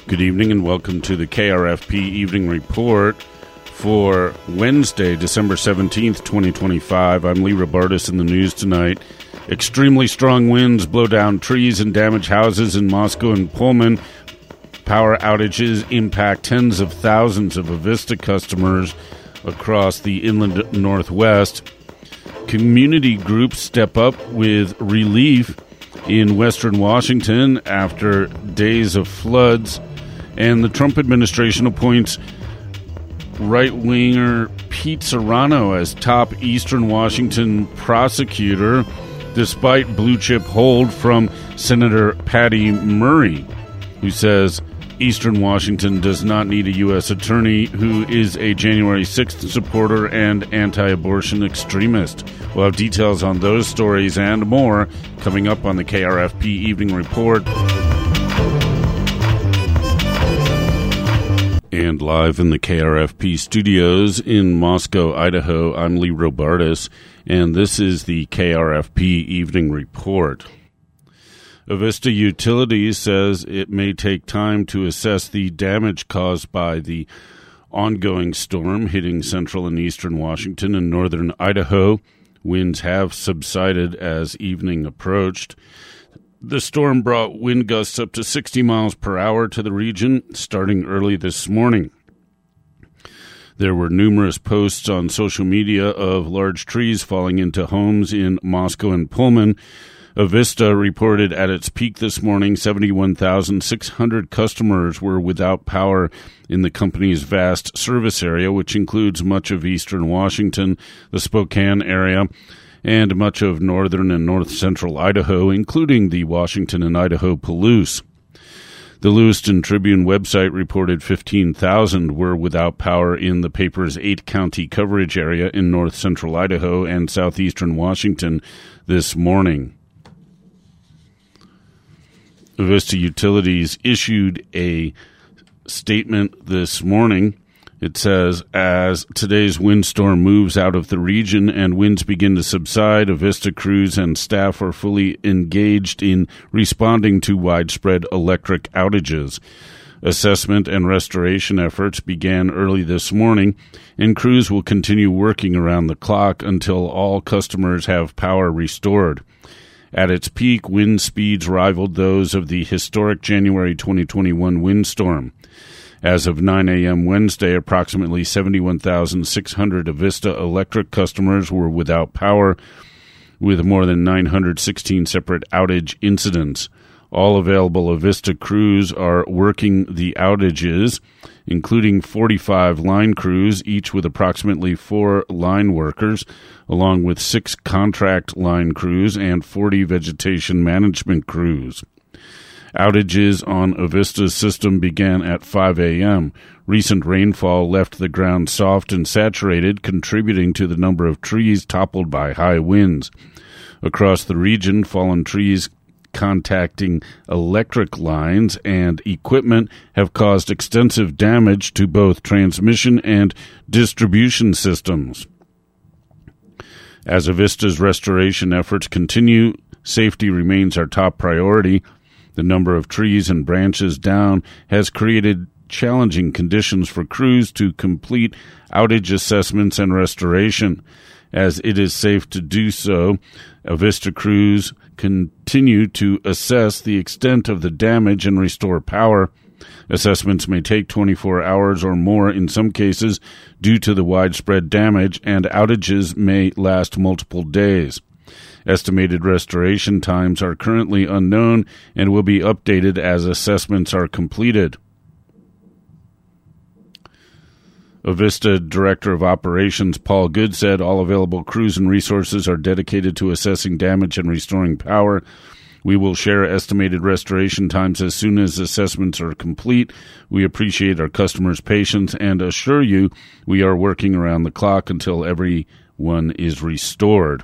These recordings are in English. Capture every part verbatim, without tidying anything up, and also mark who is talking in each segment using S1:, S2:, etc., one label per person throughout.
S1: Good evening and welcome to the K R F P Evening Report for Wednesday, December seventeenth, twenty twenty-five. I'm Lee Robartis in the news tonight. Extremely strong winds blow down trees and damage houses in Moscow and Pullman. Power outages impact tens of thousands of Avista customers across the inland Northwest. Community groups step up with relief in Western Washington after days of floods. And the Trump administration appoints right-winger Pete Serrano as top Eastern Washington prosecutor, despite blue-chip hold from Senator Patty Murray, who says Eastern Washington does not need a U S attorney who is a January sixth supporter and anti-abortion extremist. We'll have details on those stories and more coming up on the K R F P Evening Report. And live in the K R F P studios in Moscow, Idaho, I'm Lee Robartis, and this is the K R F P Evening Report. Avista Utilities says it may take time to assess the damage caused by the ongoing storm hitting central and eastern Washington and northern Idaho. Winds have subsided as evening approached. The storm brought wind gusts up to sixty miles per hour to the region starting early this morning. There were numerous posts on social media of large trees falling into homes in Moscow and Pullman. Avista reported at its peak this morning seventy-one thousand six hundred customers were without power in the company's vast service area, which includes much of eastern Washington, the Spokane area, and much of northern and north-central Idaho, including the Washington and Idaho Palouse. The Lewiston Tribune website reported fifteen thousand were without power in the paper's eight-county coverage area in north-central Idaho and southeastern Washington this morning. Avista Utilities issued a statement this morning. It says, as today's windstorm moves out of the region and winds begin to subside, Avista crews and staff are fully engaged in responding to widespread electric outages. Assessment and restoration efforts began early this morning, and crews will continue working around the clock until all customers have power restored. At its peak, wind speeds rivaled those of the historic January twenty twenty-one windstorm. As of nine a.m. Wednesday, approximately seventy-one thousand six hundred Avista Electric customers were without power, with more than nine hundred sixteen separate outage incidents. All available Avista crews are working the outages, including forty-five line crews, each with approximately four line workers, along with six contract line crews and forty vegetation management crews. Outages on Avista's system began at five a.m. Recent rainfall left the ground soft and saturated, contributing to the number of trees toppled by high winds. Across the region, fallen trees contacting electric lines and equipment have caused extensive damage to both transmission and distribution systems. As Avista's restoration efforts continue, safety remains our top priority. The number of trees and branches down has created challenging conditions for crews to complete outage assessments and restoration. As it is safe to do so, Avista crews continue to assess the extent of the damage and restore power. Assessments may take twenty-four hours or more in some cases due to the widespread damage, and outages may last multiple days. Estimated restoration times are currently unknown and will be updated as assessments are completed. Avista Director of Operations Paul Good said all available crews and resources are dedicated to assessing damage and restoring power. We will share estimated restoration times as soon as assessments are complete. We appreciate our customers' patience and assure you we are working around the clock until everyone is restored.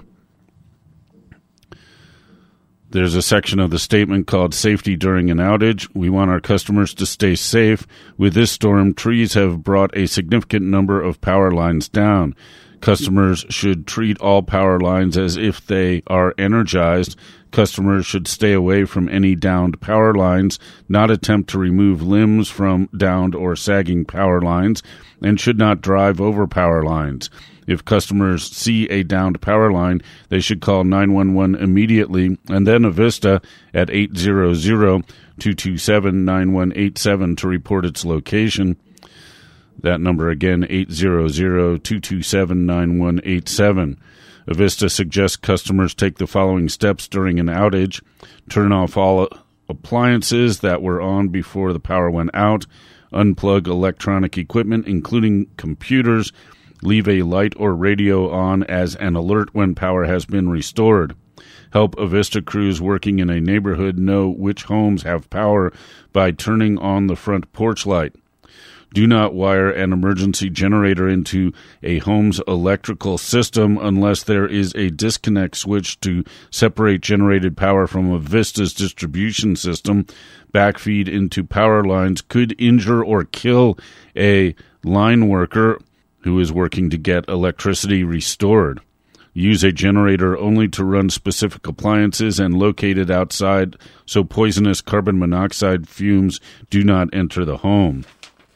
S1: There's a section of the statement called Safety During an Outage. We want our customers to stay safe. With this storm, trees have brought a significant number of power lines down. Customers should treat all power lines as if they are energized. Customers should stay away from any downed power lines, not attempt to remove limbs from downed or sagging power lines, and should not drive over power lines. If customers see a downed power line, they should call nine one one immediately and then Avista at eight hundred, two two seven, nine one eight seven to report its location. That number again, eight hundred, two two seven, nine one eight seven. Avista suggests customers take the following steps during an outage. Turn off all appliances that were on before the power went out. Unplug electronic equipment, including computers. Leave a light or radio on as an alert when power has been restored. Help Avista crews working in a neighborhood know which homes have power by turning on the front porch light. Do not wire an emergency generator into a home's electrical system unless there is a disconnect switch to separate generated power from Avista's distribution system. Backfeed into power lines could injure or kill a line worker who is working to get electricity restored. Use a generator only to run specific appliances and locate it outside so poisonous carbon monoxide fumes do not enter the home.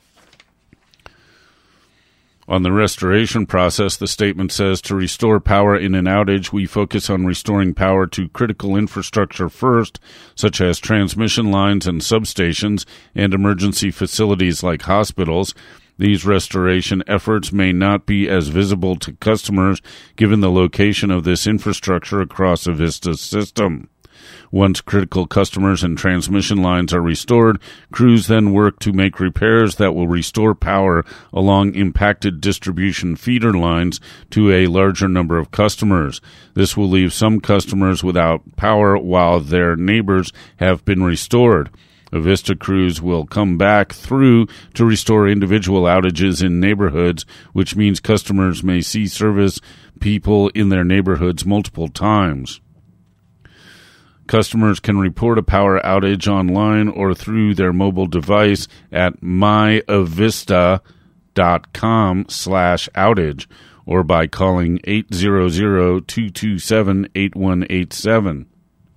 S1: On the restoration process, the statement says, to restore power in an outage, we focus on restoring power to critical infrastructure first, such as transmission lines and substations, and emergency facilities like hospitals. These restoration efforts may not be as visible to customers given the location of this infrastructure across Avista's system. Once critical customers and transmission lines are restored, crews then work to make repairs that will restore power along impacted distribution feeder lines to a larger number of customers. This will leave some customers without power while their neighbors have been restored. Avista crews will come back through to restore individual outages in neighborhoods, which means customers may see service people in their neighborhoods multiple times. Customers can report a power outage online or through their mobile device at myavista.com slash outage or by calling eight hundred, two two seven, eight one eight seven.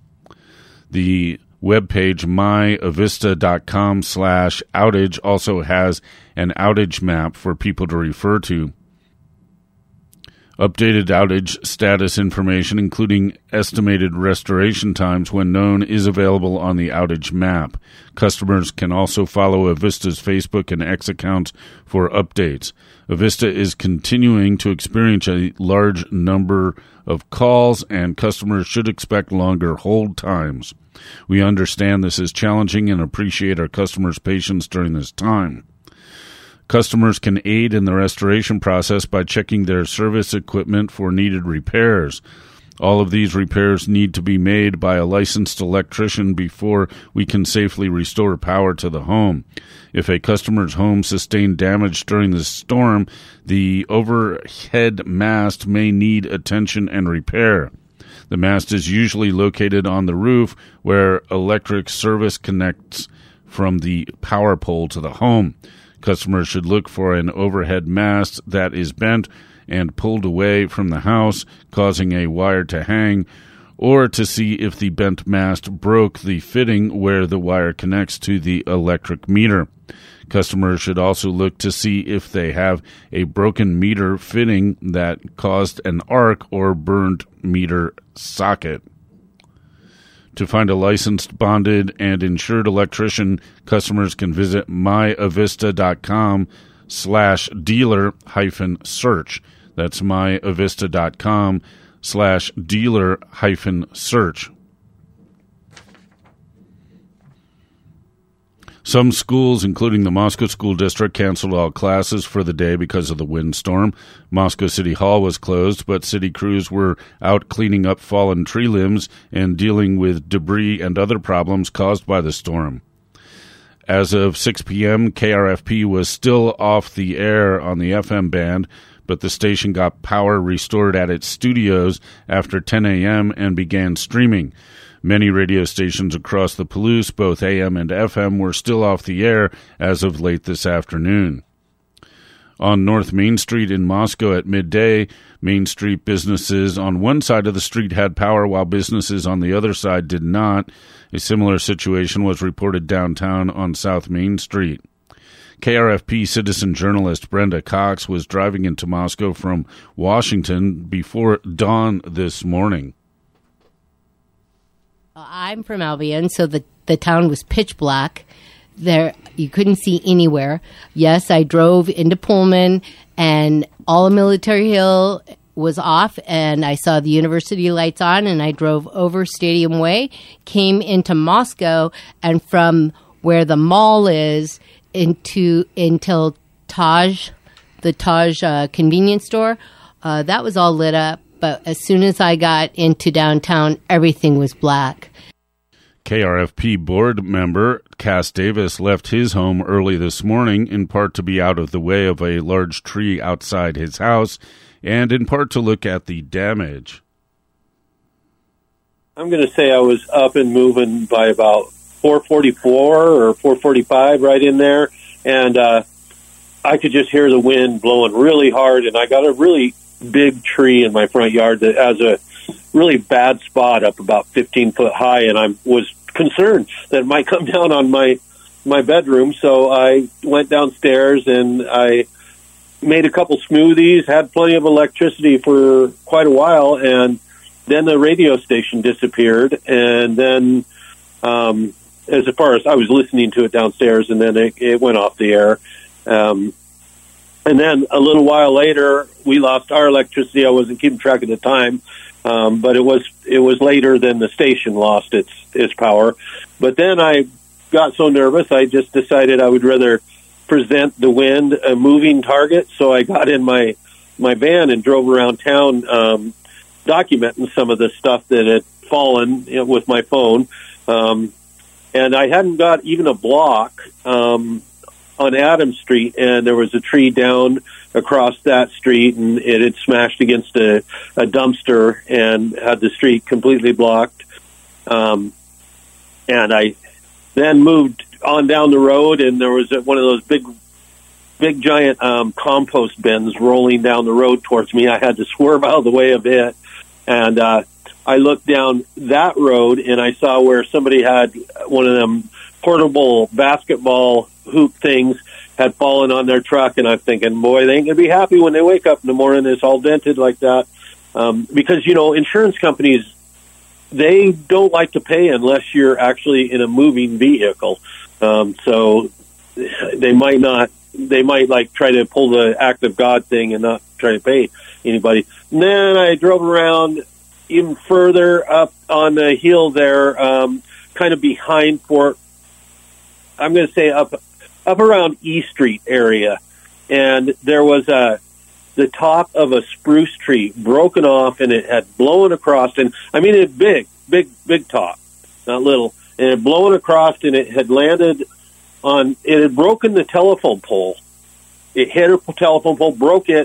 S1: The webpage myavista.com slash outage also has an outage map for people to refer to. Updated outage status information, including estimated restoration times when known, is available on the outage map. Customers can also follow Avista's Facebook and X accounts for updates. Avista is continuing to experience a large number of calls, and customers should expect longer hold times. We understand this is challenging and appreciate our customers' patience during this time. Customers can aid in the restoration process by checking their service equipment for needed repairs. All of these repairs need to be made by a licensed electrician before we can safely restore power to the home. If a customer's home sustained damage during the storm, the overhead mast may need attention and repair. The mast is usually located on the roof where electric service connects from the power pole to the home. Customers should look for an overhead mast that is bent and pulled away from the house, causing a wire to hang, or to see if the bent mast broke the fitting where the wire connects to the electric meter. Customers should also look to see if they have a broken meter fitting that caused an arc or burned meter socket. To find a licensed, bonded, and insured electrician, customers can visit myavista.com slash dealer hyphen search. That's myavista.com slash dealer hyphen search. Some schools, including the Moscow School District, canceled all classes for the day because of the windstorm. Moscow City Hall was closed, but city crews were out cleaning up fallen tree limbs and dealing with debris and other problems caused by the storm. As of six p.m., K R F P was still off the air on the F M band, but the station got power restored at its studios after ten a.m. and began streaming. Many radio stations across the Palouse, both A M and F M, were still off the air as of late this afternoon. On North Main Street in Moscow at midday, Main Street businesses on one side of the street had power while businesses on the other side did not. A similar situation was reported downtown on South Main Street. K R F P citizen journalist Brenda Cox was driving into Moscow from Washington before dawn this morning.
S2: I'm from Albion, so the, the town was pitch black. There, you couldn't see anywhere. Yes, I drove into Pullman, and all of Military Hill was off, and I saw the university lights on, and I drove over Stadium Way, came into Moscow, and from where the mall is into until Taj, the Taj uh, convenience store, uh, that was all lit up. But as soon as I got into downtown, everything was black.
S1: K R F P board member Cass Davis left his home early this morning, in part to be out of the way of a large tree outside his house, and in part to look at the damage.
S3: I'm going to say I was up and moving by about four forty-four or four forty-five, right in there, and uh, I could just hear the wind blowing really hard, and I got a really big tree in my front yard that has a really bad spot up about fifteen foot high, and I was concerned that it might come down on my my bedroom. So I went downstairs and I made a couple smoothies, had plenty of electricity for quite a while, and then the radio station disappeared. And then um, as far as I was listening to it downstairs, and then it, it went off the air. Um, and then a little while later, we lost our electricity. I wasn't keeping track of the time. Um, but it was it was later than the station lost its its power. But then I got so nervous, I just decided I would rather present the wind a moving target. So I got in my my van and drove around town, um, documenting some of the stuff that had fallen, you know, with my phone. Um, and I hadn't got even a block um, on Adams Street, and there was a tree down across that street, and it had smashed against a, a dumpster and had the street completely blocked. Um, and I then moved on down the road, and there was a, one of those big, big giant um, compost bins rolling down the road towards me. I had to swerve out of the way of it, and uh, I looked down that road, and I saw where somebody had one of them portable basketball hoop things had fallen on their truck, and I'm thinking, boy, they ain't going to be happy when they wake up in the morning it's all dented like that. Um, because, you know, insurance companies, they don't like to pay unless you're actually in a moving vehicle. Um, so they might not, they might like try to pull the act of God thing and not try to pay anybody. And then I drove around even further up on the hill there, um, kind of behind Fort, I'm going to say up up around E Street area, and there was a the top of a spruce tree broken off, and it had blown across, and I mean it big, big, big top, not little, and it had blown across, and it had landed on, it had broken the telephone pole. It hit a telephone pole, broke it,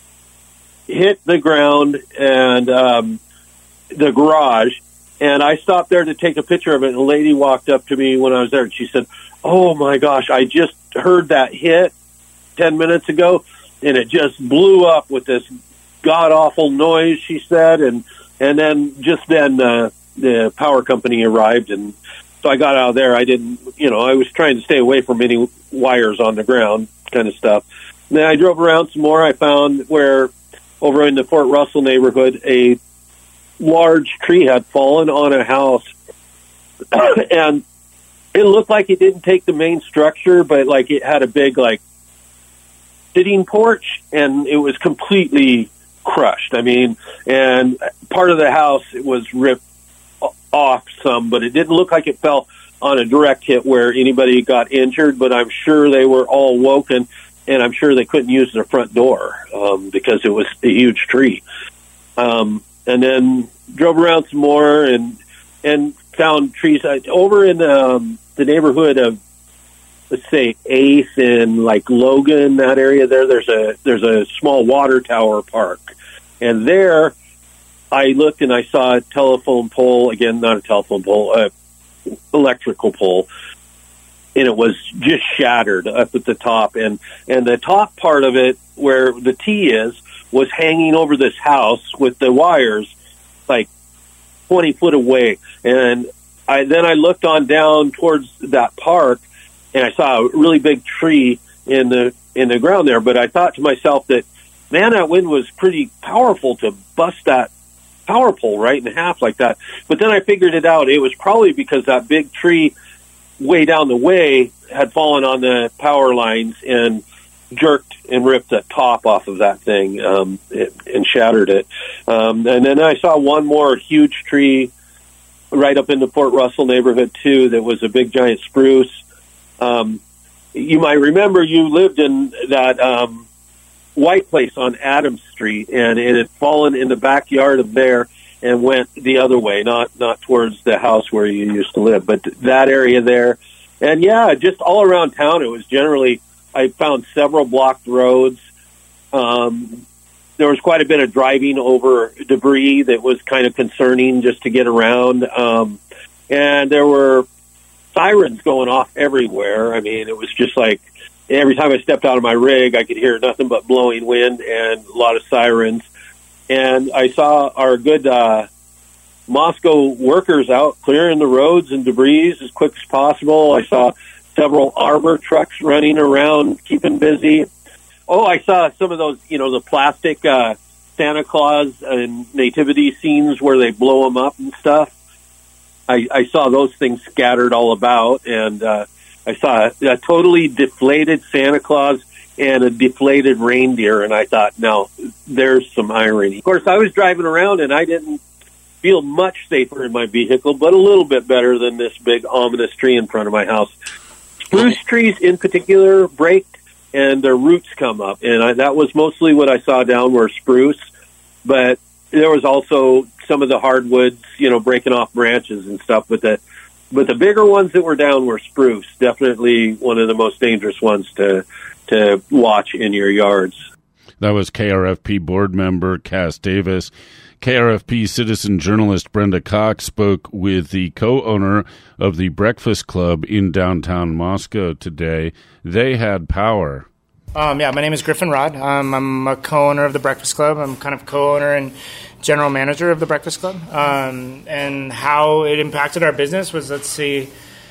S3: hit the ground, and um, the garage, and I stopped there to take a picture of it, and a lady walked up to me when I was there, and she said, "Oh my gosh, I just heard that hit ten minutes ago, and it just blew up with this god-awful noise," she said, and and then just then uh, the power company arrived, and so I got out of there. I didn't, you know, I was trying to stay away from any wires on the ground kind of stuff. And then I drove around some more. I found where, over in the Fort Russell neighborhood, a large tree had fallen on a house, and it looked like it didn't take the main structure, but like it had a big like sitting porch, and it was completely crushed. I mean, and part of the house was ripped off some, but it didn't look like it fell on a direct hit where anybody got injured, but I'm sure they were all woken, and I'm sure they couldn't use their front door um, because it was a huge tree. Um, and then drove around some more and and found trees over in um, the neighborhood of, let's say, Eighth and like Logan, that area there. There's a there's a small water tower park, and there I looked and I saw a telephone pole, again, not a telephone pole, a electrical pole, and it was just shattered up at the top. And, and the top part of it, where the T is, was hanging over this house with the wires like twenty foot away. And I then I looked on down towards that park, and I saw a really big tree in the in the ground there. But I thought to myself that, man, that wind was pretty powerful to bust that power pole right in half like that. But then I figured it out. It was probably because that big tree way down the way had fallen on the power lines and jerked and ripped the top off of that thing um, it, and shattered it. Um, and then I saw one more huge tree right up in the Port Russell neighborhood, too, that was a big giant spruce. Um, you might remember you lived in that um, white place on Adams Street, and it had fallen in the backyard of there and went the other way, not not towards the house where you used to live, but that area there. And, yeah, just all around town, it was generally, I found several blocked roads. Um, there was quite a bit of driving over debris that was kind of concerning just to get around. Um, and there were sirens going off everywhere. I mean, it was just like every time I stepped out of my rig, I could hear nothing but blowing wind and a lot of sirens. And I saw our good uh, Moscow workers out clearing the roads and debris as quick as possible. I saw several arbor trucks running around, keeping busy. Oh, I saw some of those, you know, the plastic uh, Santa Claus and nativity scenes where they blow them up and stuff. I, I saw those things scattered all about, and uh, I saw a, a totally deflated Santa Claus and a deflated reindeer, and I thought, now, there's some irony. Of course, I was driving around, and I didn't feel much safer in my vehicle, but a little bit better than this big ominous tree in front of my house. Spruce trees in particular break, and their roots come up, and I, that was mostly what I saw down were spruce, but there was also some of the hardwoods, you know, breaking off branches and stuff, but the, but the bigger ones that were down were spruce, definitely one of the most dangerous ones to to watch in your yards.
S1: That was K R F P board member Cass Davis. K R F P citizen journalist Brenda Cox spoke with the co-owner of the Breakfast Club in downtown Moscow today. They had power.
S4: Um, yeah, my name is Griffin Rod. Um, I'm a co-owner of the Breakfast Club. I'm kind of co-owner and general manager of the Breakfast Club. Um, and how it impacted our business was, let's see,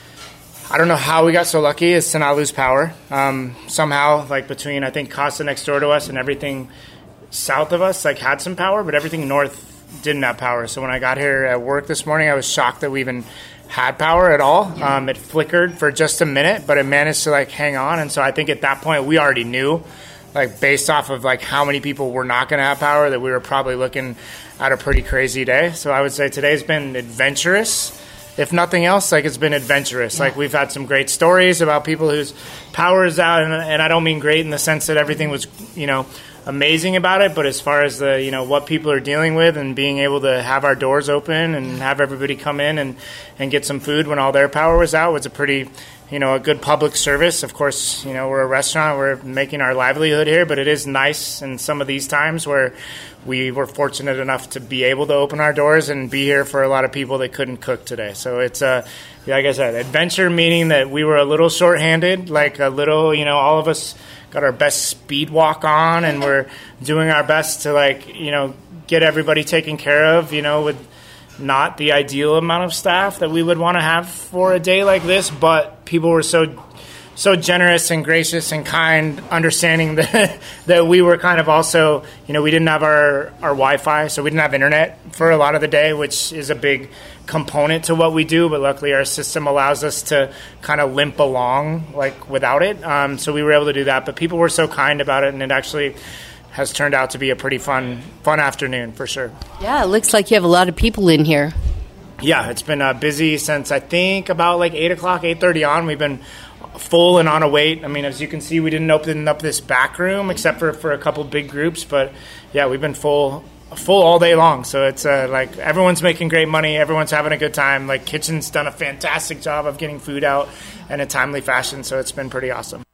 S4: I don't know how we got so lucky as to not lose power. Um, somehow, like between, I think, Costa next door to us and everything south of us, like had some power, but everything north didn't have power. So when I got here at work this morning, I was shocked that we even had power at all. Yeah. Um, it flickered for just a minute, but it managed to like hang on. And so I think at that point we already knew, like based off of like how many people were not going to have power, that we were probably looking at a pretty crazy day. So I would say today's been adventurous. If nothing else, like it's been adventurous. Yeah. Like we've had some great stories about people whose power is out, and, and I don't mean great in the sense that everything was, you know, amazing about it, but as far as the, you know, what people are dealing with and being able to have our doors open and have everybody come in and, and get some food when all their power was out was a pretty, you know, a good public service. Of course, you know, we're a restaurant, we're making our livelihood here, but it is nice in some of these times where we were fortunate enough to be able to open our doors and be here for a lot of people that couldn't cook today. So it's a, like I said, adventure, meaning that we were a little shorthanded, like a little, you know, all of us got our best speed walk on, and we're doing our best to, like, you know, get everybody taken care of, you know, with not the ideal amount of staff that we would want to have for a day like this, but people were so so generous and gracious and kind, understanding that that we were kind of also, you know, we didn't have our, our Wi-Fi, so we didn't have internet for a lot of the day, which is a big component to what we do, but luckily our system allows us to kind of limp along like without it. Um, so we were able to do that, but people were so kind about it, and it actually has turned out to be a pretty fun fun afternoon for sure.
S2: Yeah, it looks like you have a lot of people in here.
S4: Yeah, it's been uh, busy since I think about like eight o'clock, eight thirty on. We've been full and on a wait. I mean, as you can see, we didn't open up this back room except for, for a couple big groups, but yeah, we've been full full all day long. So it's uh, like everyone's making great money, everyone's having a good time. Like kitchen's done a fantastic job of getting food out in a timely fashion, so it's been pretty awesome.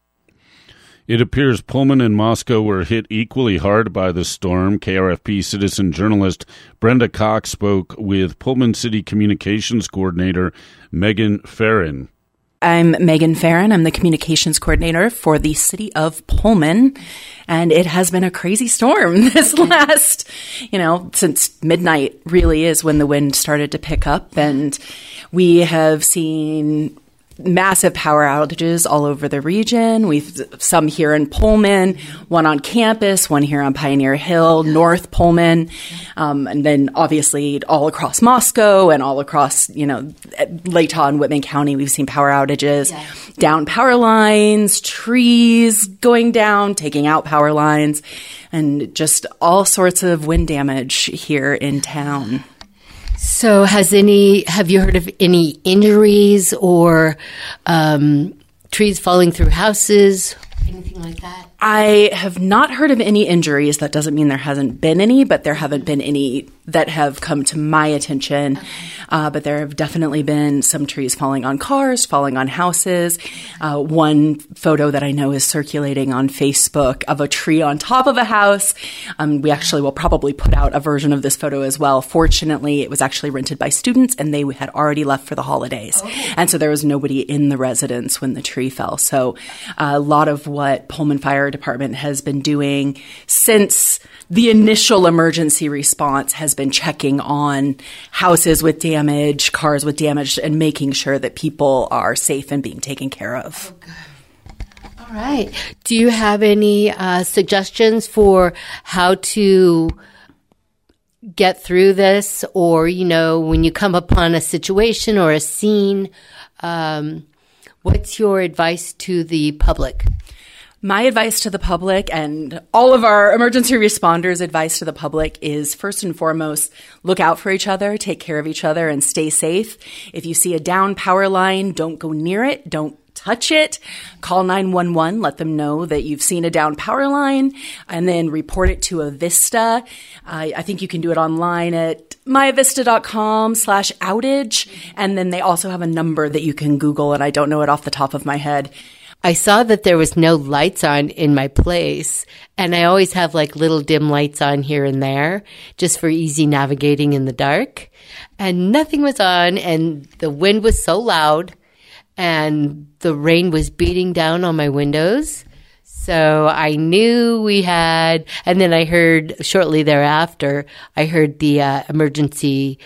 S1: It appears Pullman and Moscow were hit equally hard by the storm. K R F P citizen journalist Brenda Cox spoke with Pullman City Communications Coordinator Megan Farron.
S5: I'm Megan Farron. I'm the communications coordinator for the city of Pullman. And it has been a crazy storm this last, you know, since midnight really is when the wind started to pick up. And we have seen massive power outages all over the region. We've some here in Pullman, one on campus, one here on Pioneer Hill, North Pullman, um, and then obviously all across Moscow and all across, you know, Lake Tahoe and Whitman County. We've seen power outages, yeah. down power lines, trees going down, taking out power lines, and just all sorts of wind damage here in town.
S2: So has any, have you heard of any injuries or um, trees falling through houses, anything like that?
S5: I have not heard of any injuries. That doesn't mean there hasn't been any, but there haven't been any that have come to my attention. Okay. Uh, but there have definitely been some trees falling on cars, falling on houses. Uh, one photo that I know is circulating on Facebook of a tree on top of a house. Um, we actually will probably put out a version of this photo as well. Fortunately, it was actually rented by students and they had already left for the holidays. Oh. And so there was nobody in the residence when the tree fell. So uh, a lot of what Pullman Fire Department has been doing since the initial emergency response has been checking on houses with damage, cars with damage, and making sure that people are safe and being taken care of.
S2: Okay. All right. Do you have any uh, suggestions for how to get through this? Or, you know, when you come upon a situation or a scene, um, what's your advice to the public?
S5: My advice to the public and all of our emergency responders' advice to the public is first and foremost, look out for each other, take care of each other, and stay safe. If you see a down power line, don't go near it. Don't touch it. Call nine one one. Let them know that you've seen a down power line and then report it to Avista. Uh, I think you can do it online at myavista.com slash outage. And then they also have a number that you can Google, and I don't know it off the top of my head.
S2: I saw that there was no lights on in my place, and I always have like little dim lights on here and there just for easy navigating in the dark. And nothing was on, and the wind was so loud, and the rain was beating down on my windows. So I knew we had, and then I heard shortly thereafter, I heard the uh, emergency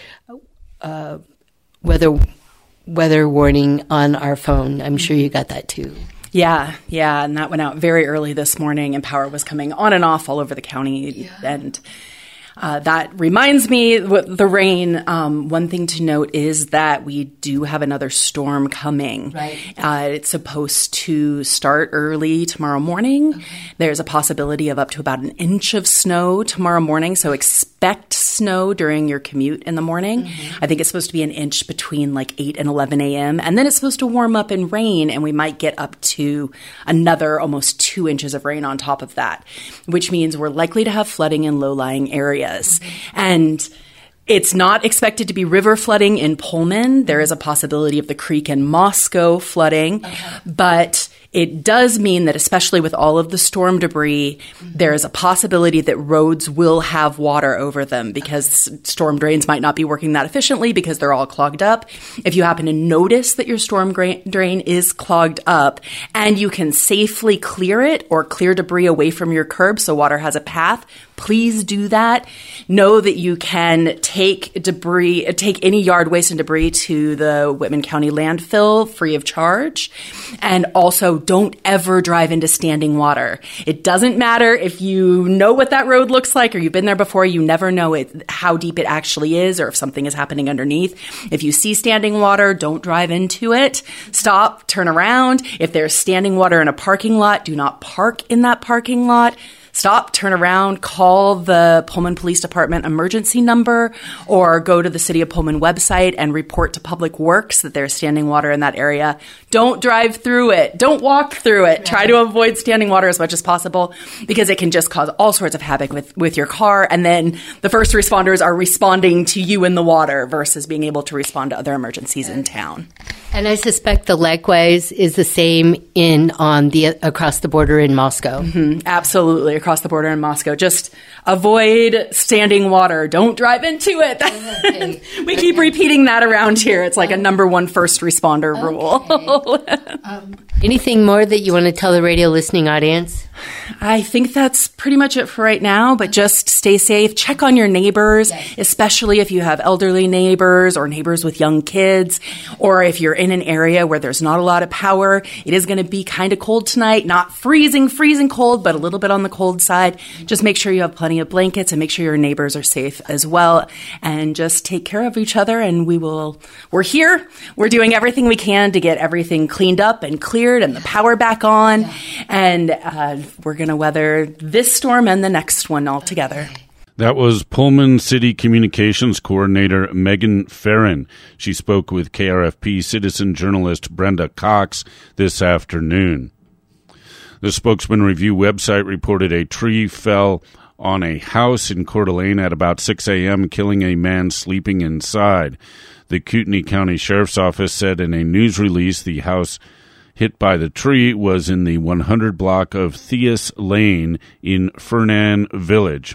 S2: uh, weather weather warning on our phone. I'm sure you got that too.
S5: Yeah, yeah, and that went out very early this morning, and power was coming on and off all over the county. Yeah. And uh, that reminds me, with the rain, um, one thing to note is that we do have another storm coming.
S2: Right.
S5: Uh, it's supposed to start early tomorrow morning. Okay. There's a possibility of up to about an inch of snow tomorrow morning, so expect snow during your commute in the morning. Mm-hmm. I think it's supposed to be an inch between like eight and eleven a.m. And then it's supposed to warm up and rain, and we might get up to another almost two inches of rain on top of that, which means we're likely to have flooding in low-lying areas. Mm-hmm. And it's not expected to be river flooding in Pullman. There is a possibility of the creek in Moscow flooding, okay. But it does mean that, especially with all of the storm debris, mm-hmm. there is a possibility that roads will have water over them because storm drains might not be working that efficiently because they're all clogged up. If you happen to notice that your storm drain is clogged up and you can safely clear it or clear debris away from your curb so water has a path, please do that. Know that you can take debris, take any yard waste and debris to the Whitman County landfill free of charge. And also, don't ever drive into standing water. It doesn't matter if you know what that road looks like or you've been there before. You never know it, how deep it actually is or if something is happening underneath. If you see standing water, don't drive into it. Stop, turn around. If there's standing water in a parking lot, do not park in that parking lot. Stop, turn around, call the Pullman Police Department emergency number, or go to the City of Pullman website and report to Public Works that there's standing water in that area. Don't drive through it. Don't walk through it. Yeah. Try to avoid standing water as much as possible because it can just cause all sorts of havoc with, with your car. And then the first responders are responding to you in the water versus being able to respond to other emergencies in town.
S2: And I suspect the likewise is the same in on the across the border in Moscow.
S5: Mm-hmm. Absolutely. across the border in Moscow. Just avoid standing water. Don't drive into it. Okay. We keep repeating that around here. It's like a number one first responder okay. rule.
S2: um, anything more that you want to tell the radio listening audience?
S5: I think that's pretty much it for right now, but just stay safe. Check on your neighbors, yes. especially if you have elderly neighbors or neighbors with young kids, or if you're in an area where there's not a lot of power. It is going to be kind of cold tonight, not freezing, freezing cold, but a little bit on the cold side. Just make sure you have plenty of blankets and make sure your neighbors are safe as well. And just take care of each other, and we will, we're here. We're doing everything we can to get everything cleaned up and cleared and the power back on. Yeah. And uh, we're going to weather this storm and the next one all together.
S1: That was Pullman City Communications Coordinator Megan Farron. She spoke with K R F P citizen journalist Brenda Cox this afternoon. The Spokesman Review website reported a tree fell on a house in Coeur d'Alene at about six a.m., killing a man sleeping inside. The Kootenai County Sheriff's Office said in a news release the house hit by the tree was in the one hundred block of Theus Lane in Fernan Village.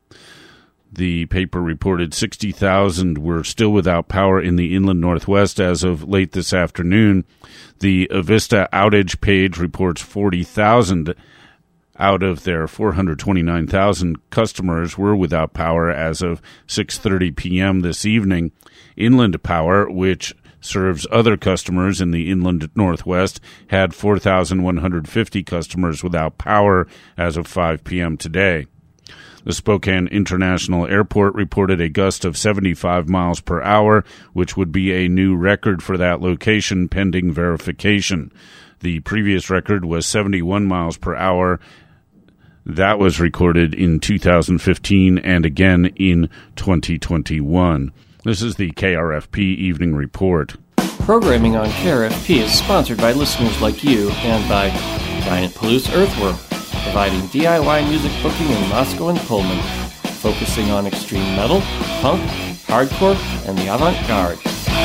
S1: The paper reported sixty thousand were still without power in the inland northwest as of late this afternoon. The Avista outage page reports forty thousand out of their four hundred twenty-nine thousand customers were without power as of six thirty p.m. this evening. Inland Power, which serves other customers in the inland northwest, had four thousand one hundred fifty customers without power as of five p.m. today. The Spokane International Airport reported a gust of seventy-five miles per hour, which would be a new record for that location pending verification. The previous record was seventy-one miles per hour. That was recorded in two thousand fifteen and again in twenty twenty-one. This is the K R F P Evening Report.
S6: Programming on K R F P is sponsored by listeners like you and by Giant Palouse Earthworm, providing D I Y music booking in Moscow and Pullman, focusing on extreme metal, punk, hardcore, and the avant-garde.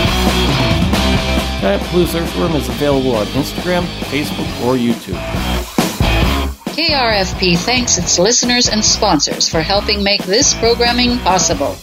S6: Giant Palouse Earthworm is available on Instagram, Facebook, or YouTube.
S7: K R F P thanks its listeners and sponsors for helping make this programming possible.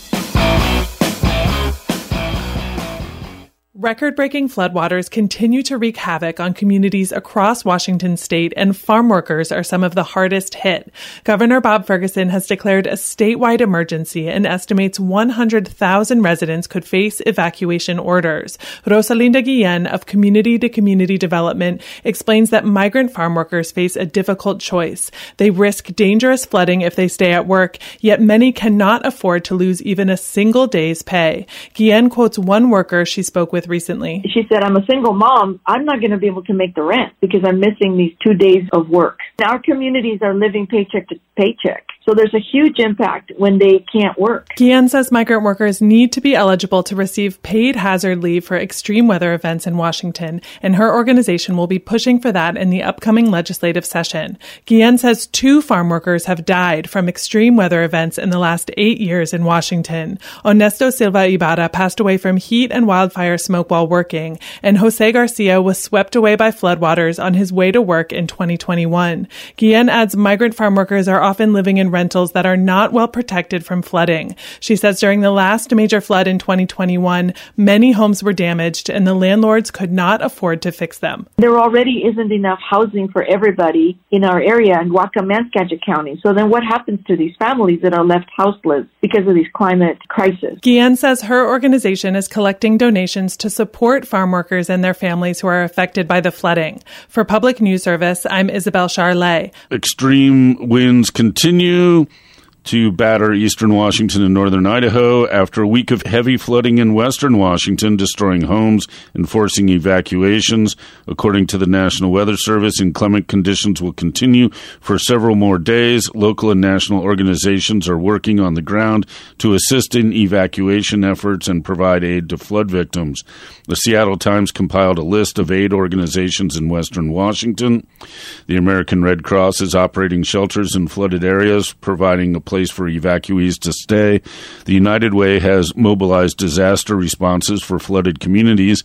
S8: Record-breaking floodwaters continue to wreak havoc on communities across Washington state, and farm workers are some of the hardest hit. Governor Bob Ferguson has declared a statewide emergency and estimates one hundred thousand residents could face evacuation orders. Rosalinda Guillen of Community to Community Development explains that migrant farm workers face a difficult choice. They risk dangerous flooding if they stay at work, yet many cannot afford to lose even a single day's pay. Guillen quotes one worker she spoke with recently.
S9: She said, I'm a single mom. I'm not going to be able to make the rent because I'm missing these two days of work. Our communities are living paycheck to paycheck. So there's a huge impact when they can't work.
S8: Guillen says migrant workers need to be eligible to receive paid hazard leave for extreme weather events in Washington, and her organization will be pushing for that in the upcoming legislative session. Guillen says two farm workers have died from extreme weather events in the last eight years in Washington. Ernesto Silva Ibarra passed away from heat and wildfire smoke while working, and Jose Garcia was swept away by floodwaters on his way to work in twenty twenty-one. Guillen adds migrant farm workers are often living in rentals that are not well protected from flooding. She says during the last major flood in twenty twenty-one, many homes were damaged and the landlords could not afford to fix them.
S9: There already isn't enough housing for everybody in our area in Guacamanskadget County. So then what happens to these families that are left houseless because of these climate crises?
S8: Guillen says her organization is collecting donations to support farm workers and their families who are affected by the flooding. For Public News Service, I'm Isabel Charlet.
S1: Extreme winds continue to batter eastern Washington and northern Idaho after a week of heavy flooding in western Washington, destroying homes and forcing evacuations. According to the National Weather Service, inclement conditions will continue for several more days. Local and national organizations are working on the ground to assist in evacuation efforts and provide aid to flood victims. The Seattle Times compiled a list of aid organizations in western Washington. The American Red Cross is operating shelters in flooded areas, providing a place for evacuees to stay. The United Way has mobilized disaster responses for flooded communities.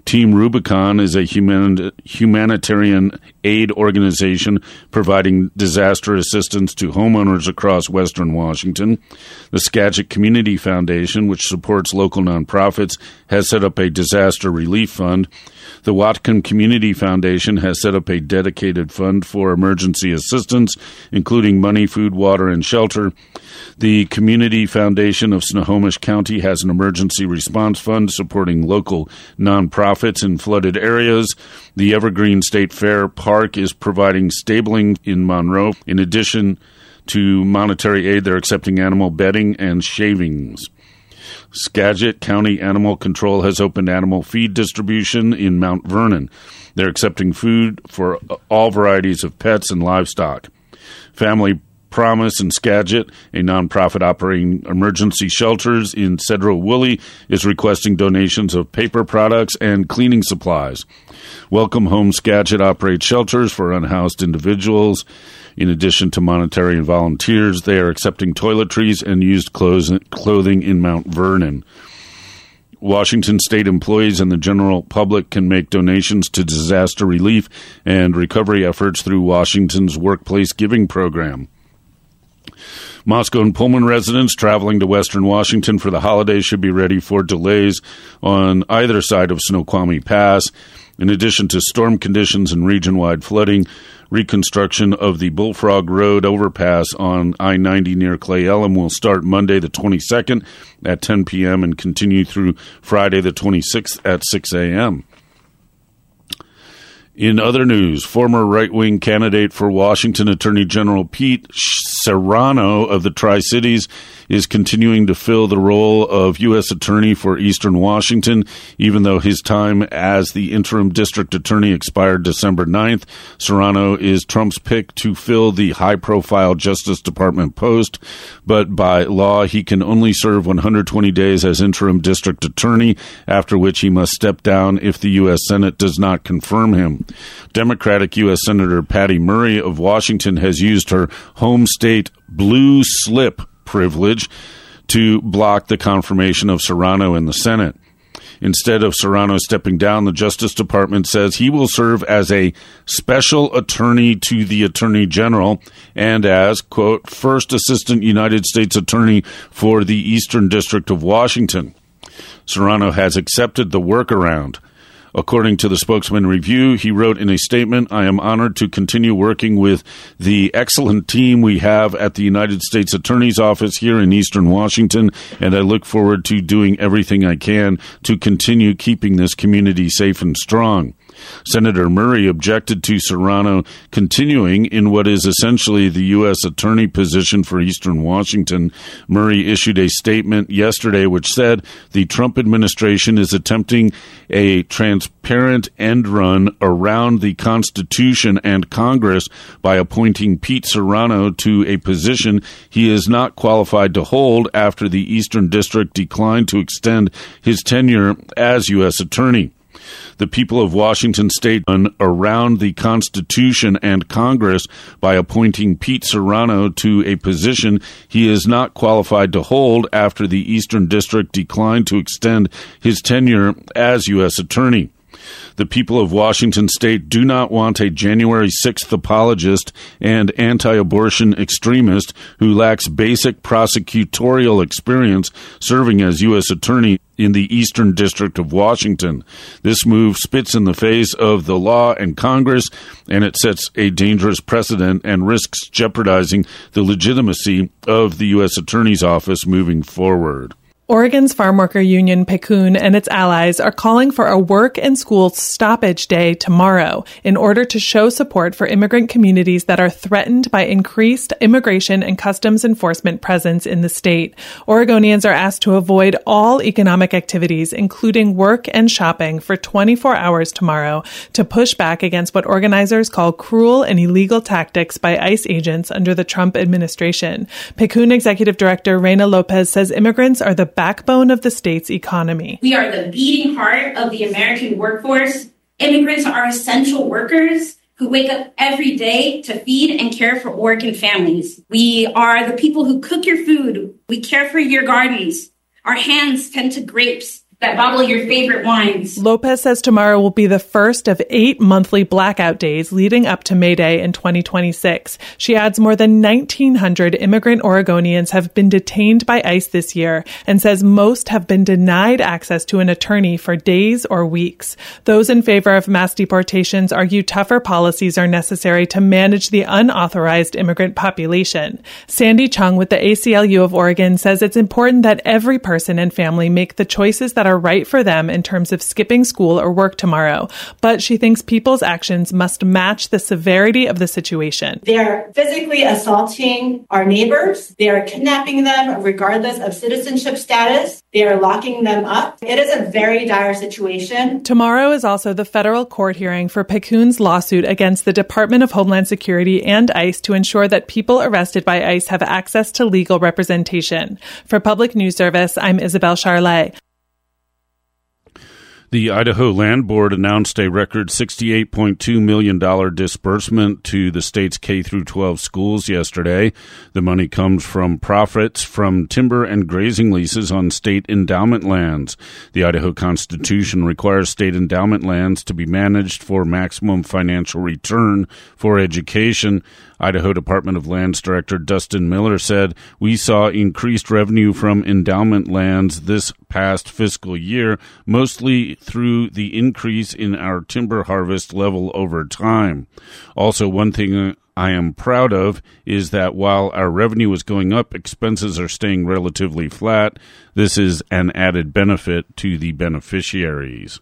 S1: Team Rubicon is a human, humanitarian aid organization providing disaster assistance to homeowners across Western Washington. The Skagit Community Foundation, which supports local nonprofits, has set up a disaster relief fund. The Whatcom Community Foundation has set up a dedicated fund for emergency assistance, including money, food, water, and shelter. The Community Foundation of Snohomish County has an emergency response fund supporting local nonprofits in flooded areas. The Evergreen State Fair Park is providing stabling in Monroe. In addition to monetary aid, they're accepting animal bedding and shavings. Skagit County Animal Control has opened animal feed distribution in Mount Vernon. They're accepting food for all varieties of pets and livestock. Family Promise in Skagit, a nonprofit operating emergency shelters in Sedro-Woolley, is requesting donations of paper products and cleaning supplies. Welcome Home Skagit operates shelters for unhoused individuals. In addition to monetary and volunteers, they are accepting toiletries and used clothes, clothing in Mount Vernon. Washington state employees and the general public can make donations to disaster relief and recovery efforts through Washington's Workplace Giving Program. Moscow and Pullman residents traveling to Western Washington for the holidays should be ready for delays on either side of Snoqualmie Pass. In addition to storm conditions and region-wide flooding, reconstruction of the Bullfrog Road overpass on I ninety near Clay Elum will start Monday the twenty-second at ten p.m. and continue through Friday the twenty-sixth at six a.m. In other news, former right-wing candidate for Washington Attorney General Pete Serrano of the Tri-Cities is continuing to fill the role of U S Attorney for Eastern Washington, even though his time as the interim district attorney expired December ninth. Serrano is Trump's pick to fill the high-profile Justice Department post, but by law, he can only serve one hundred twenty days as interim district attorney, after which he must step down if the U S Senate does not confirm him. Democratic U S Senator Patty Murray of Washington has used her home state blue slip privilege to block the confirmation of Serrano in the Senate. Instead of Serrano stepping down, the Justice Department says he will serve as a special attorney to the Attorney General and as, quote, first assistant United States attorney for the Eastern District of Washington. Serrano has accepted the workaround. According to the Spokesman Review, he wrote in a statement, I am honored to continue working with the excellent team we have at the United States Attorney's Office here in Eastern Washington, and I look forward to doing everything I can to continue keeping this community safe and strong. Senator Murray objected to Serrano continuing in what is essentially the U S attorney position for Eastern Washington. Murray issued a statement yesterday which said the Trump administration is attempting a transparent end run around the Constitution and Congress by appointing Pete Serrano to a position he is not qualified to hold after the Eastern District declined to extend his tenure as U S attorney. The people of Washington state around the Constitution and Congress by appointing Pete Serrano to a position he is not qualified to hold after the Eastern District declined to extend his tenure as U S attorney. The people of Washington state do not want a January sixth apologist and anti-abortion extremist who lacks basic prosecutorial experience serving as U S attorney in the Eastern District of Washington. This move spits in the face of the law and Congress, and it sets a dangerous precedent and risks jeopardizing the legitimacy of the U S Attorney's Office moving forward.
S8: Oregon's farm worker union PECUN and its allies are calling for a work and school stoppage day tomorrow in order to show support for immigrant communities that are threatened by increased immigration and customs enforcement presence in the state. Oregonians are asked to avoid all economic activities, including work and shopping, for twenty-four hours tomorrow to push back against what organizers call cruel and illegal tactics by ICE agents under the Trump administration. PECUN Executive Director Reina Lopez says immigrants are the backbone of the state's economy.
S10: We are the beating heart of the American workforce. Immigrants are essential workers who wake up every day to feed and care for Oregon families. We are the people who cook your food. We care for your gardens. Our hands tend to grapes that bottle your favorite wines.
S8: Lopez says tomorrow will be the first of eight monthly blackout days leading up to May Day in twenty twenty-six. She adds more than nineteen hundred immigrant Oregonians have been detained by ICE this year and says most have been denied access to an attorney for days or weeks. Those in favor of mass deportations argue tougher policies are necessary to manage the unauthorized immigrant population. Sandy Chung with the A C L U of Oregon says it's important that every person and family make the choices that are right for them in terms of skipping school or work tomorrow, but she thinks people's actions must match the severity of the situation.
S11: They are physically assaulting our neighbors. They are kidnapping them regardless of citizenship status. They are locking them up. It is a very dire situation.
S8: Tomorrow is also the federal court hearing for Piccoon's lawsuit against the Department of Homeland Security and ICE to ensure that people arrested by ICE have access to legal representation. For Public News Service, I'm Isabel Charlet.
S1: The Idaho Land Board announced a record sixty-eight point two million dollars disbursement to the state's K through twelve schools yesterday. The money comes from profits from timber and grazing leases on state endowment lands. The Idaho Constitution requires state endowment lands to be managed for maximum financial return for education. Idaho Department of Lands Director Dustin Miller said, "We saw increased revenue from endowment lands this past fiscal year, mostly through the increase in our timber harvest level over time. Also, one thing I am proud of is that while our revenue is going up, expenses are staying relatively flat. This is an added benefit to the beneficiaries."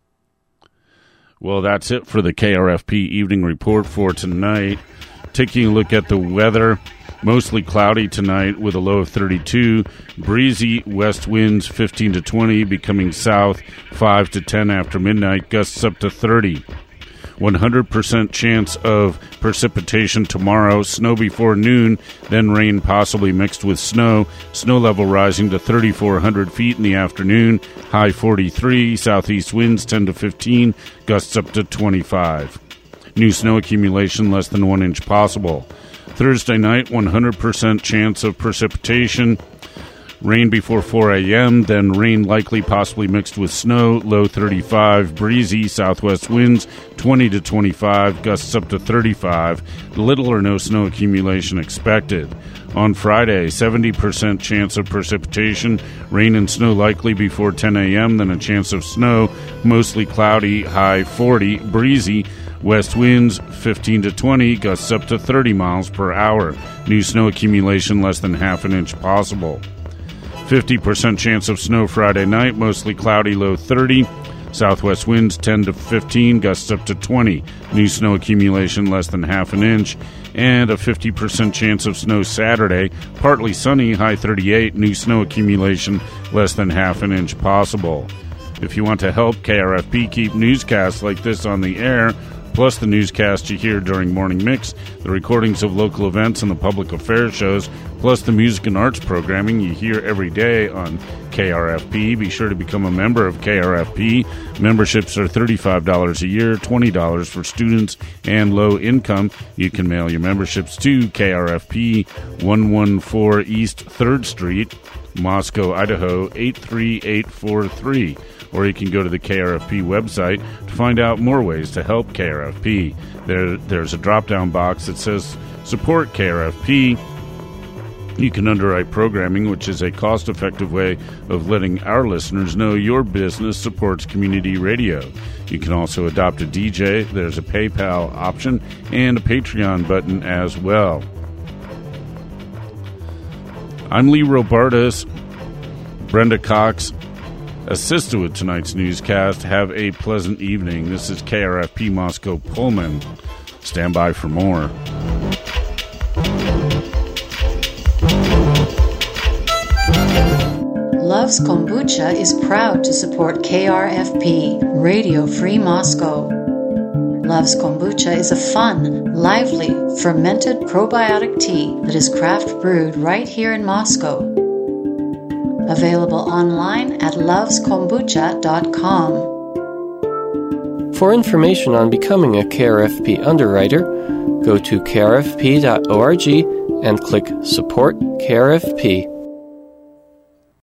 S1: Well, that's it for the K R F P Evening Report for tonight. Taking a look at the weather, mostly cloudy tonight with a low of thirty-two. Breezy west winds fifteen to twenty, becoming south five to ten after midnight, gusts up to thirty. one hundred percent chance of precipitation tomorrow, snow before noon, then rain possibly mixed with snow. Snow level rising to thirty-four hundred feet in the afternoon, high forty-three, southeast winds ten to fifteen, gusts up to twenty-five. New snow accumulation less than one inch possible. Thursday night, one hundred percent chance of precipitation. Rain before four a.m., then rain likely possibly mixed with snow, low thirty-five, breezy, southwest winds twenty to twenty-five, gusts up to thirty-five, little or no snow accumulation expected. On Friday, seventy percent chance of precipitation, rain and snow likely before ten a.m., then a chance of snow, mostly cloudy, high forty, breezy, west winds fifteen to twenty, gusts up to thirty miles per hour. New snow accumulation less than half an inch possible. fifty percent chance of snow Friday night, mostly cloudy, low thirty. Southwest winds ten to fifteen, gusts up to twenty. New snow accumulation less than half an inch. And a fifty percent chance of snow Saturday, partly sunny, high thirty-eight. New snow accumulation less than half an inch possible. If you want to help K R F P keep newscasts like this on the air, plus the newscast you hear during Morning Mix, the recordings of local events and the public affairs shows, plus the music and arts programming you hear every day on K R F P. Be sure to become a member of K R F P. Memberships are thirty-five dollars a year, twenty dollars for students and low income. You can mail your memberships to K R F P, one fourteen East third Street, Moscow, Idaho, eight three eight four three. Or you can go to the K R F P website to find out more ways to help K R F P. There, there's a drop-down box that says Support K R F P. You can underwrite programming, which is a cost-effective way of letting our listeners know your business supports community radio. You can also adopt a D J. There's a PayPal option and a Patreon button as well. I'm Lee Robartis. Brenda Cox assisted with tonight's newscast. Have a pleasant evening. This is K R F P Moscow Pullman. Stand by for more.
S7: Love's Kombucha is proud to support K R F P, Radio Free Moscow. Love's Kombucha is a fun, lively, fermented probiotic tea that is craft brewed right here in Moscow. Available online at loves kombucha dot com.
S6: For information on becoming a K R F P underwriter, go to k r f p dot org and click Support K R F P.